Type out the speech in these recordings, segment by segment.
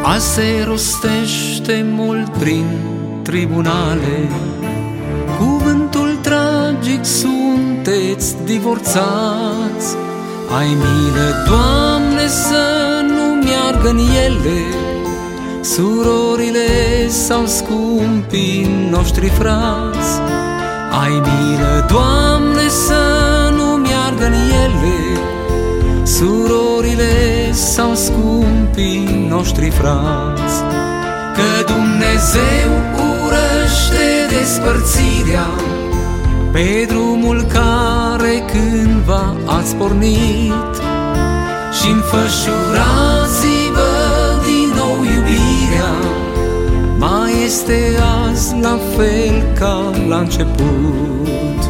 Azi se rostește mult prin tribunale cuvântul tragic, sunteți divorțați. Ai milă, Doamne, să nu meargă în ele surorile sau scumpii noștri frați. Ai milă, Doamne, să nu meargă în ele surorile sau scumpii noștri frați. Că Dumnezeu urăște despărțirea pe drumul care cândva ați pornit, și înfășurați-vă din nou iubirea, mai este azi la fel ca la început.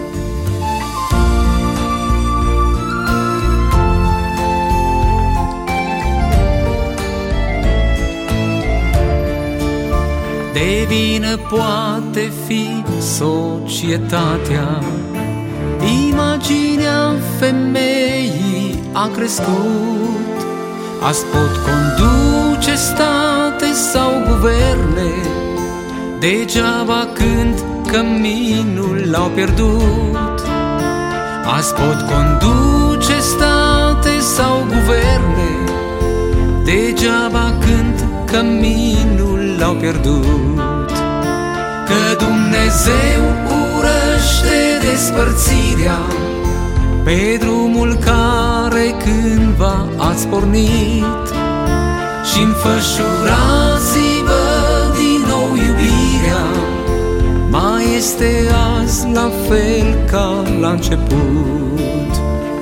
De vină poate fi societatea, imaginea femeii a crescut. Azi pot conduce state sau guverne, degeaba când căminul l-au pierdut. Azi pot conduce state sau guverne, degeaba când căminul l-au pierdut. Că Dumnezeu urăște despărțirea pe drumul care cândva ați pornit, și înfășurați-vă din nou iubirea, mai este azi la fel ca la început.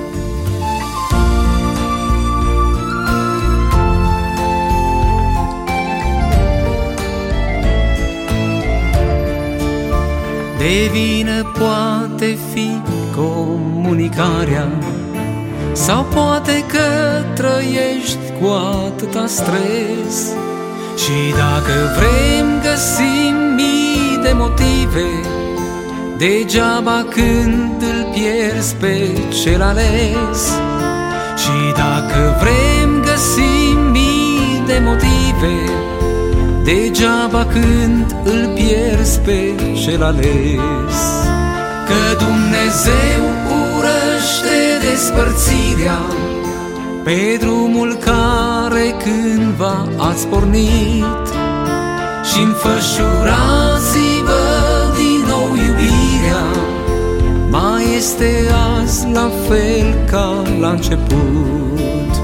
De vină poate fi comunicarea, sau poate că trăiești cu atâta stres, și dacă vrem găsim mii de motive, degeaba când îl pierzi pe cel ales. Și dacă vrem găsim mii de motive, degeaba când îl pierzi pe cel ales. Că Dumnezeu urăște despărțirea pe drumul care cândva ați pornit, și înfășurați-vă din nou iubirea, mai este azi la fel ca la început.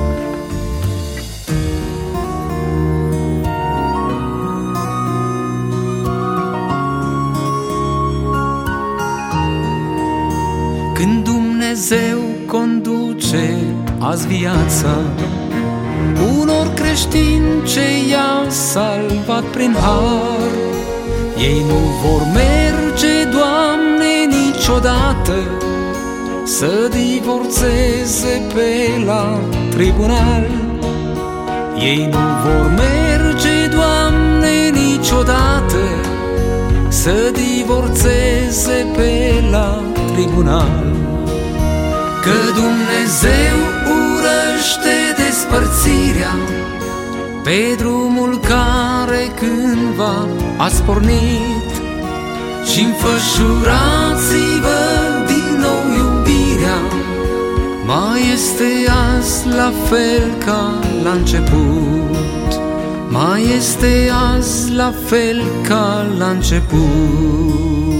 Când Dumnezeu conduce azi viața unor creștini ce i-a salvat prin har, ei nu vor merge, Doamne, niciodată să divorțeze pe la tribunal. Ei nu vor merge, Doamne, niciodată să divorțeze pe la tribunal. Că Dumnezeu urăște despărțirea pe drumul care cândva ați pornit, și înfășurați-vă din nou iubirea, mai este azi la fel ca la început, mai este azi la fel ca la început.